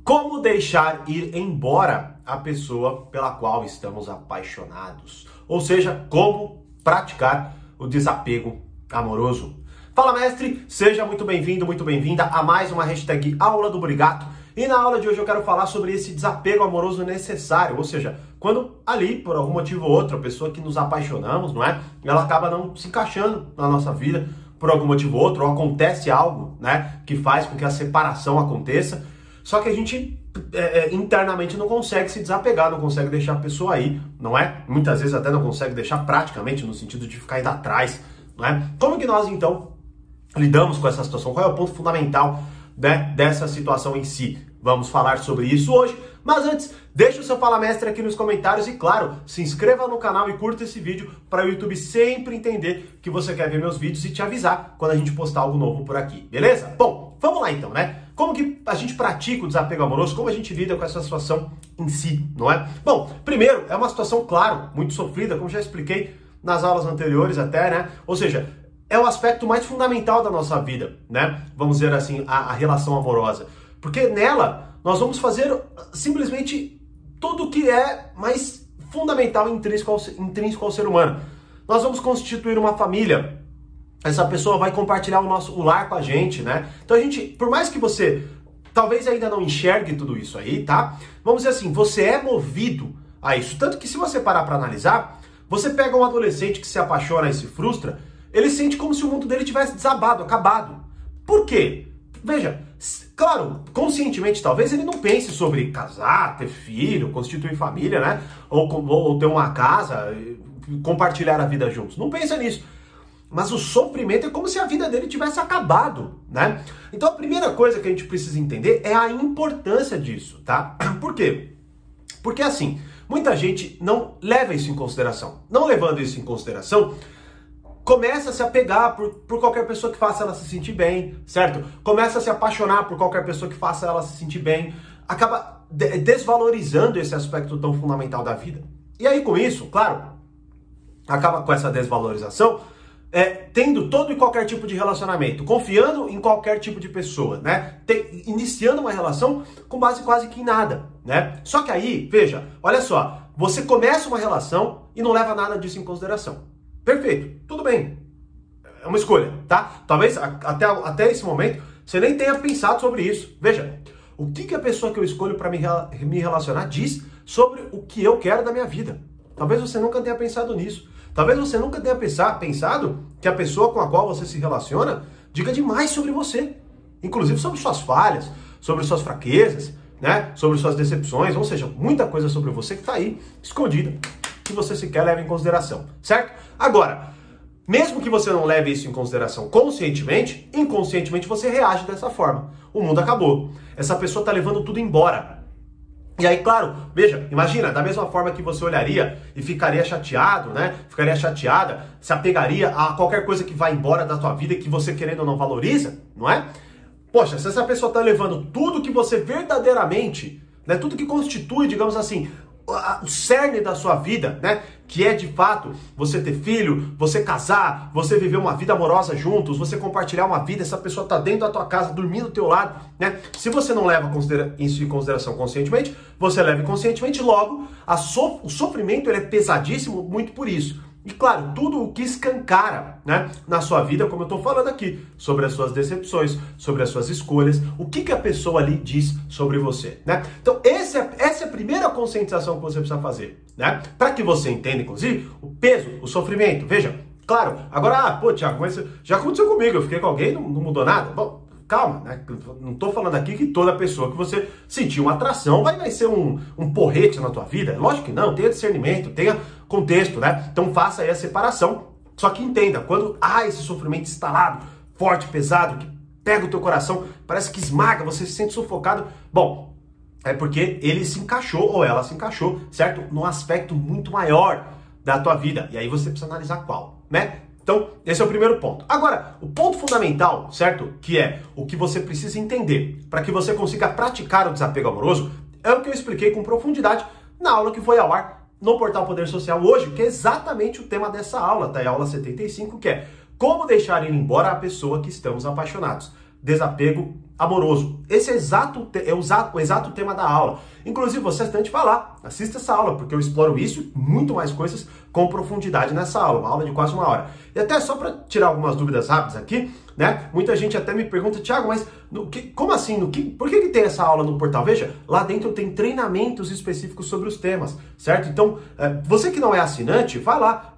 Como deixar ir embora a pessoa pela qual estamos apaixonados? Ou seja, como praticar o desapego amoroso. Fala, mestre! Seja muito bem-vindo, muito bem-vinda a mais uma hashtag Aula do Brigato. E na aula de hoje eu quero falar sobre esse desapego amoroso necessário, ou seja, quando ali, por algum motivo ou outro, a pessoa que nos apaixonamos, não é? Ela acaba não se encaixando na nossa vida por algum motivo ou outro, ou acontece algo, né, que faz com que a separação aconteça. Só que a gente internamente não consegue se desapegar, não consegue deixar a pessoa aí, não é? Muitas vezes até não consegue deixar praticamente, no sentido de ficar indo atrás, não é? Como que nós, então, lidamos com essa situação? Qual é o ponto fundamental, né, dessa situação em si? Vamos falar sobre isso hoje, mas antes, deixa o seu Fala Mestre aqui nos comentários e, claro, se inscreva no canal e curta esse vídeo para o YouTube sempre entender que você quer ver meus vídeos e te avisar quando a gente postar algo novo por aqui, beleza? Bom, vamos lá então, né? Como que a gente pratica o desapego amoroso? Como a gente lida com essa situação em si, não é? Bom, primeiro, é uma situação, claro, muito sofrida, como já expliquei nas aulas anteriores até, né? Ou seja, é o aspecto mais fundamental da nossa vida, né? Vamos dizer assim, a relação amorosa. Porque nela, nós vamos fazer simplesmente tudo o que é mais fundamental e intrínseco ao ser humano. Nós vamos constituir uma família. Essa pessoa vai compartilhar o lar com a gente, né? Então a gente, por mais que você talvez ainda não enxergue tudo isso aí, tá? Vamos dizer assim, você é movido a isso. Tanto que se você parar para analisar, você pega um adolescente que se apaixona e se frustra, ele sente como se o mundo dele tivesse desabado, acabado. Por quê? Veja, claro, conscientemente talvez ele não pense sobre casar, ter filho, constituir família, né? Ou ter uma casa, compartilhar a vida juntos. Não pensa nisso. Mas o sofrimento é como se a vida dele tivesse acabado, né? Então a primeira coisa que a gente precisa entender é a importância disso, tá? Por quê? Porque assim, muita gente não leva isso em consideração. Não levando isso em consideração, começa a se apegar por qualquer pessoa que faça ela se sentir bem, certo? Começa a se apaixonar por qualquer pessoa que faça ela se sentir bem. Acaba desvalorizando esse aspecto tão fundamental da vida. E aí com isso, claro, acaba com essa desvalorização, tendo todo e qualquer tipo de relacionamento, confiando em qualquer tipo de pessoa, né? Iniciando uma relação com base quase que em nada, né? Só que aí, veja, olha só, você começa uma relação e não leva nada disso em consideração. Perfeito, tudo bem, é uma escolha, tá? Talvez até esse momento você nem tenha pensado sobre isso. Veja, o que a pessoa que eu escolho para me relacionar diz sobre o que eu quero da minha vida. Talvez você nunca tenha pensado nisso. Talvez você nunca tenha pensado que a pessoa com a qual você se relaciona diga demais sobre você. Inclusive sobre suas falhas, sobre suas fraquezas, né? Sobre suas decepções, ou seja, muita coisa sobre você que está aí escondida, que você sequer leva em consideração, certo? Agora, mesmo que você não leve isso em consideração conscientemente, inconscientemente você reage dessa forma. O mundo acabou. Essa pessoa está levando tudo embora. E aí, claro, veja, imagina, da mesma forma que você olharia e ficaria chateado, né? Ficaria chateada, se apegaria a qualquer coisa que vai embora da tua vida e que você querendo ou não valoriza, não é? Poxa, se essa pessoa tá levando tudo que você verdadeiramente, né? Tudo que constitui, digamos assim, o cerne da sua vida, né? Que é de fato você ter filho, você casar, você viver uma vida amorosa juntos, você compartilhar uma vida, essa pessoa tá dentro da tua casa, dormindo do teu lado, né? Se você não leva isso em consideração conscientemente, você leva inconscientemente, logo o sofrimento ele é pesadíssimo muito por isso. E claro, tudo o que escancara, né, na sua vida, como eu estou falando aqui, sobre as suas decepções, sobre as suas escolhas, o que a pessoa ali diz sobre você, né? Então essa é a primeira conscientização que você precisa fazer, né? Para que você entenda, inclusive, o peso, o sofrimento. Veja, claro, agora, pô, Thiago, mas já aconteceu comigo, eu fiquei com alguém, não mudou nada. Bom, calma, né? Não estou falando aqui que toda pessoa que você sentir uma atração vai ser um porrete na tua vida. Lógico que não, tenha discernimento, tenha contexto, né? Então faça aí a separação. Só que entenda, quando há esse sofrimento instalado, forte, pesado, que pega o teu coração, parece que esmaga, você se sente sufocado, bom, é porque ele se encaixou ou ela se encaixou, certo? Num aspecto muito maior da tua vida. E aí você precisa analisar qual, né? Então, esse é o primeiro ponto. Agora, o ponto fundamental, certo? Que é o que você precisa entender para que você consiga praticar o desapego amoroso, é o que eu expliquei com profundidade na aula que foi ao ar no Portal Poder Social hoje, que é exatamente o tema dessa aula, tá? É a aula 75, que é como deixar ir embora a pessoa que estamos apaixonados. Desapego amoroso. Esse é o exato tema da aula. Inclusive, você estudante, vai lá, assista essa aula, porque eu exploro isso e muito mais coisas com profundidade nessa aula, uma aula de quase 1 hora. E até só para tirar algumas dúvidas rápidas aqui, né? Muita gente até me pergunta, Thiago, mas como assim? Por que tem essa aula no portal? Veja, lá dentro tem treinamentos específicos sobre os temas, certo? Então, você que não é assinante, vai lá,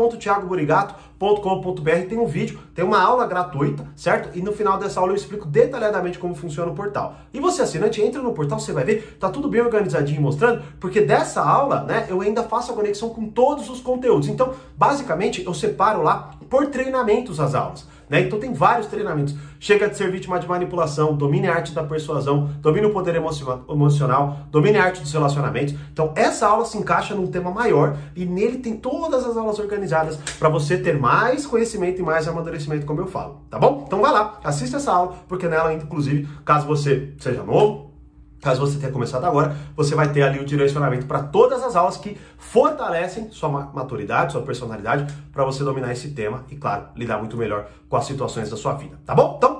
portal.thiagoburigato.com.br, tem um vídeo, tem uma aula gratuita, certo? E no final dessa aula eu explico detalhadamente como funciona o portal. E você assinante, entra no portal, você vai ver, tá tudo bem organizadinho mostrando, porque dessa aula, né, eu ainda faço a conexão com todos os conteúdos. Então, basicamente, eu separo lá por treinamentos as aulas, né? Então tem vários treinamentos. Chega de ser vítima de manipulação, domine a arte da persuasão, domine o poder emocional, domine a arte dos relacionamentos. Então essa aula se encaixa num tema maior e nele tem todas as aulas organizadas para você ter mais conhecimento e mais amadurecimento, como eu falo, tá bom? Então vai lá, assista essa aula, porque nela, inclusive, caso você seja novo, caso você tenha começado agora, você vai ter ali o direcionamento para todas as aulas que fortalecem sua maturidade, sua personalidade, para você dominar esse tema e, claro, lidar muito melhor com as situações da sua vida, tá bom? Então,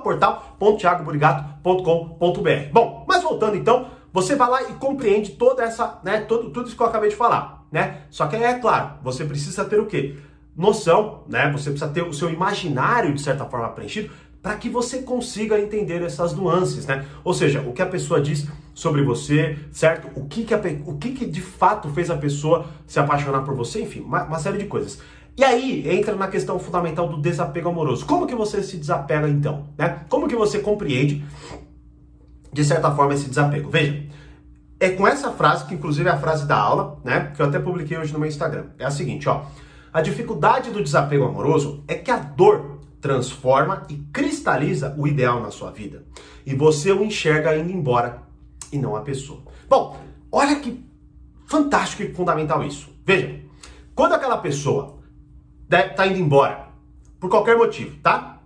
portal.thiagoburigato.com.br. Bom, mas voltando então, você vai lá e compreende toda essa, né, tudo isso que eu acabei de falar, né? Só que é claro, você precisa ter o quê? Noção, né? Você precisa ter o seu imaginário, de certa forma, preenchido, para que você consiga entender essas nuances, né? Ou seja, o que a pessoa diz sobre você, certo? O que de fato fez a pessoa se apaixonar por você, enfim, uma série de coisas. E aí entra na questão fundamental do desapego amoroso. Como que você se desapega então, né? Como que você compreende, de certa forma, esse desapego? Veja, é com essa frase, que inclusive é a frase da aula, né? Que eu até publiquei hoje no meu Instagram. É a seguinte, ó. A dificuldade do desapego amoroso é que a dor transforma e cristaliza o ideal na sua vida. E você o enxerga indo embora e não a pessoa. Bom, olha que fantástico e fundamental isso. Veja, quando aquela pessoa tá indo embora, por qualquer motivo, tá?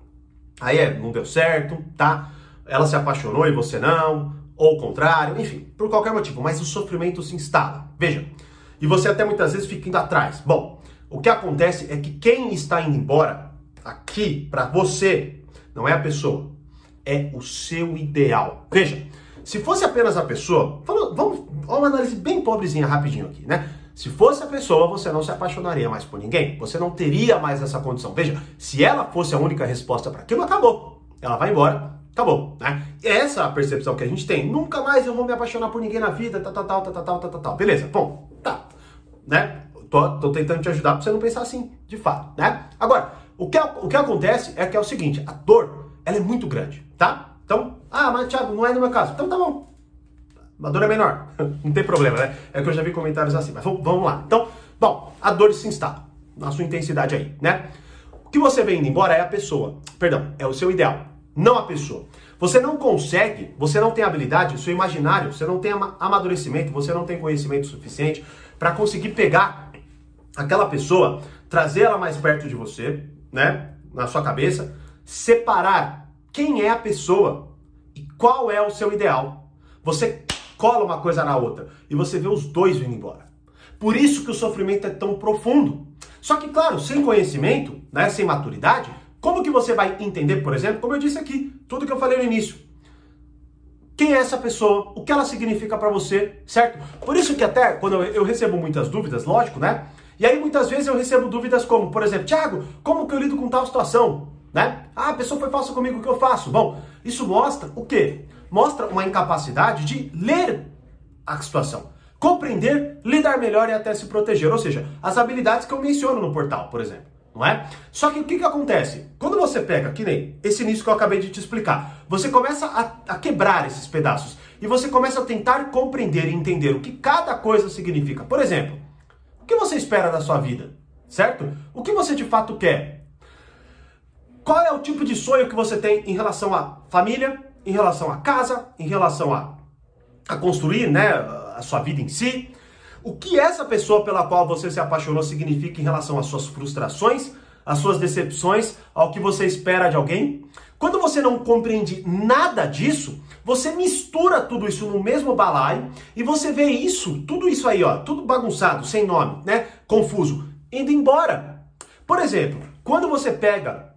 Aí não deu certo, tá? Ela se apaixonou e você não, ou o contrário, enfim, por qualquer motivo, mas o sofrimento se instala. Veja, e você até muitas vezes fica indo atrás. Bom, o que acontece é que quem está indo embora aqui, para você, não é a pessoa, é o seu ideal. Veja, se fosse apenas a pessoa, vamos uma análise bem pobrezinha rapidinho aqui, né? Se fosse a pessoa, você não se apaixonaria mais por ninguém, você não teria mais essa condição. Veja, se ela fosse a única resposta para aquilo, acabou. Ela vai embora, acabou, né? Essa é a percepção que a gente tem. Nunca mais eu vou me apaixonar por ninguém na vida, tal. Beleza, bom, tá, né? Tô tentando te ajudar para você não pensar assim, de fato, né? Agora, o que acontece é que é o seguinte, a dor, ela é muito grande, tá? Então, mas Thiago, não é no meu caso. Então tá bom, a dor é menor, não tem problema, né? É que eu já vi comentários assim, mas vamos lá. Então, bom, a dor se instala, na sua intensidade aí, né? O que você vem indo embora é a pessoa, perdão, é o seu ideal, não a pessoa. Você não consegue, você não tem habilidade, o seu imaginário, você não tem amadurecimento, você não tem conhecimento suficiente para conseguir pegar aquela pessoa, trazer ela mais perto de você, né, na sua cabeça, separar quem é a pessoa e qual é o seu ideal. Você cola uma coisa na outra e você vê os dois vindo embora. Por isso que o sofrimento é tão profundo. Só que, claro, sem conhecimento, né, sem maturidade, como que você vai entender, por exemplo, como eu disse aqui, tudo que eu falei no início? Quem é essa pessoa? O que ela significa para você, certo? Por isso que até quando eu recebo muitas dúvidas, lógico, né? E aí muitas vezes eu recebo dúvidas como, por exemplo, Thiago, como que eu lido com tal situação? Né? A pessoa foi falsa comigo, o que eu faço? Bom, isso mostra o quê? Mostra uma incapacidade de ler a situação, compreender, lidar melhor e até se proteger. Ou seja, as habilidades que eu menciono no portal, por exemplo. Não é? Só que o que acontece? Quando você pega, que nem esse início que eu acabei de te explicar, você começa a quebrar esses pedaços e você começa a tentar compreender e entender o que cada coisa significa. Por exemplo, o que você espera da sua vida? Certo? O que você de fato quer? Qual é o tipo de sonho que você tem em relação à família, em relação à casa, em relação a construir, né, a sua vida em si? O que essa pessoa pela qual você se apaixonou significa em relação às suas frustrações, às suas decepções, ao que você espera de alguém? Quando você não compreende nada disso, você mistura tudo isso no mesmo balaio e você vê isso, tudo isso aí, ó, tudo bagunçado, sem nome, né, confuso, indo embora. Por exemplo, quando você pega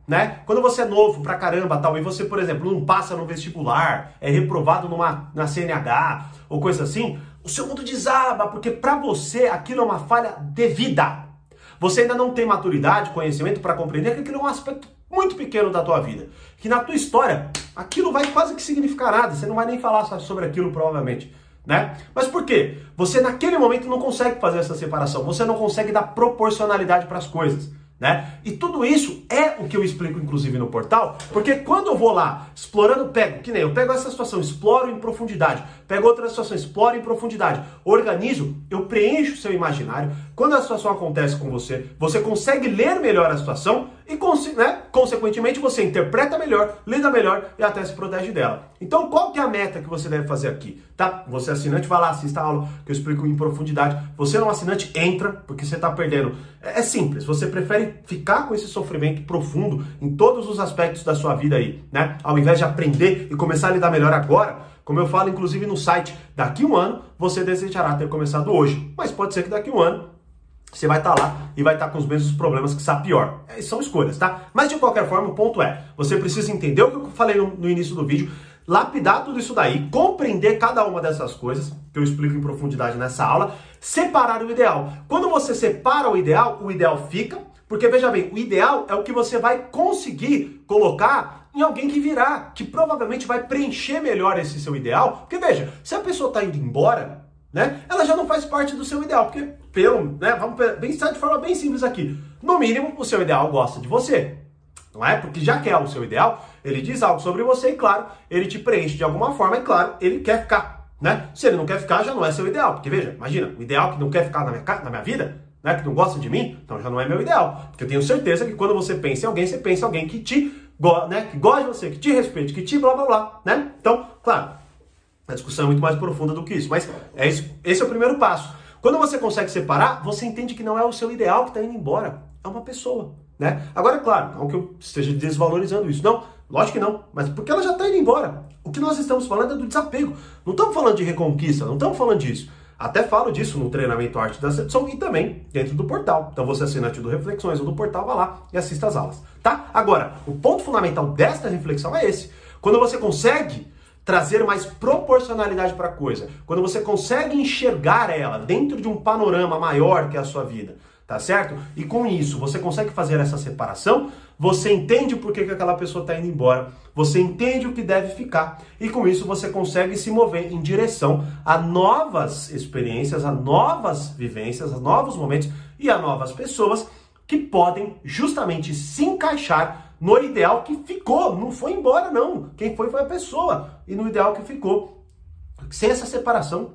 né? Quando você é novo pra caramba, tal, e você, por exemplo, não passa no vestibular, é reprovado na CNH ou coisa assim, o seu mundo desaba, porque pra você aquilo é uma falha de vida. Você ainda não tem maturidade, conhecimento para compreender que aquilo é um aspecto muito pequeno da tua vida. Que na tua história, aquilo vai quase que significar nada. Você não vai nem falar sobre aquilo, provavelmente, né? Mas por quê? Você naquele momento não consegue fazer essa separação. Você não consegue dar proporcionalidade para as coisas, né? E tudo isso é o que eu explico, inclusive, no portal, porque quando eu vou lá explorando, eu pego essa situação, exploro em profundidade, pego outra situação, exploro em profundidade, organizo, eu preencho o seu imaginário. Quando a situação acontece com você, você consegue ler melhor a situação e, né, consequentemente, você interpreta melhor, lida melhor e até se protege dela. Então, qual que é a meta que você deve fazer aqui? Tá? Você assinante, vai lá, assista a aula que eu explico em profundidade. Você não assinante, entra, porque você está perdendo. É simples, você prefere ficar com esse sofrimento profundo em todos os aspectos da sua vida aí, né? Ao invés de aprender e começar a lidar melhor agora, como eu falo inclusive no site, daqui a um ano você desejará ter começado hoje. Mas pode ser que daqui a um ano você vai estar lá e vai estar com os mesmos problemas que está pior. São escolhas, tá? Mas de qualquer forma, o ponto é, você precisa entender o que eu falei no início do vídeo, lapidar tudo isso daí, compreender cada uma dessas coisas, que eu explico em profundidade nessa aula, separar o ideal. Quando você separa o ideal fica, porque veja bem, o ideal é o que você vai conseguir colocar em alguém que virá, que provavelmente vai preencher melhor esse seu ideal, porque veja, se a pessoa está indo embora, né, ela já não faz parte do seu ideal, porque vamos pensar de forma bem simples aqui, no mínimo o seu ideal gosta de você, não é? Porque já que é o seu ideal, ele diz algo sobre você e claro, ele te preenche de alguma forma e claro, ele quer ficar, né? Se ele não quer ficar, já não é seu ideal, porque veja, imagina, o ideal que não quer ficar na minha vida, né, que não gosta de mim, então já não é meu ideal, porque eu tenho certeza que quando você pensa em alguém, você pensa em alguém que te né, que gosta de você, que te respeite, que te blá blá blá, né? Então, claro, a discussão é muito mais profunda do que isso, mas é isso, esse é o primeiro passo. Quando você consegue separar, você entende que não é o seu ideal que está indo embora, é uma pessoa, né? Agora, claro, não que eu esteja desvalorizando isso, não, lógico que não, mas porque ela já está indo embora. O que nós estamos falando é do desapego, não estamos falando de reconquista, não estamos falando disso. Até falo disso no treinamento Arte da Sedução e também dentro do portal. Então você assinante do Reflexões ou do portal, vai lá e assista as aulas, tá? Agora, o ponto fundamental desta reflexão é esse. Quando você consegue trazer mais proporcionalidade para a coisa, quando você consegue enxergar ela dentro de um panorama maior que é a sua vida, tá certo? E com isso, você consegue fazer essa separação, você entende por que aquela pessoa está indo embora, você entende o que deve ficar, e com isso você consegue se mover em direção a novas experiências, a novas vivências, a novos momentos e a novas pessoas que podem justamente se encaixar no ideal que ficou, não foi embora não, quem foi a pessoa, e no ideal que ficou. Sem essa separação,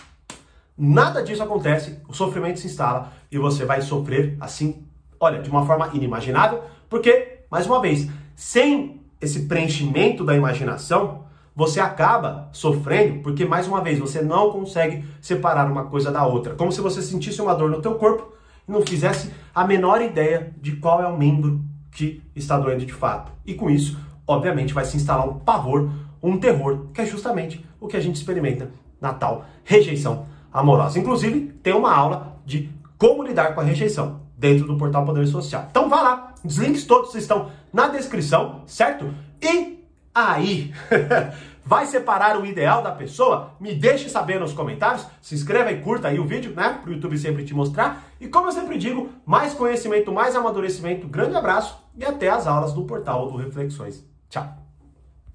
nada disso acontece, o sofrimento se instala e você vai sofrer assim, olha, de uma forma inimaginável, porque, mais uma vez, sem esse preenchimento da imaginação, você acaba sofrendo, porque, mais uma vez, você não consegue separar uma coisa da outra. Como se você sentisse uma dor no teu corpo e não fizesse a menor ideia de qual é o membro que está doendo de fato. E com isso, obviamente, vai se instalar um pavor, um terror, que é justamente o que a gente experimenta na tal rejeição amorosa. Inclusive, tem uma aula de como lidar com a rejeição dentro do portal Poder Social. Então vá lá, os links todos estão na descrição, certo? E aí, vai separar o ideal da pessoa? Me deixe saber nos comentários, se inscreva e curta aí o vídeo, né? Para o YouTube sempre te mostrar. E como eu sempre digo, mais conhecimento, mais amadurecimento. Grande abraço e até as aulas do portal do Reflexões. Tchau!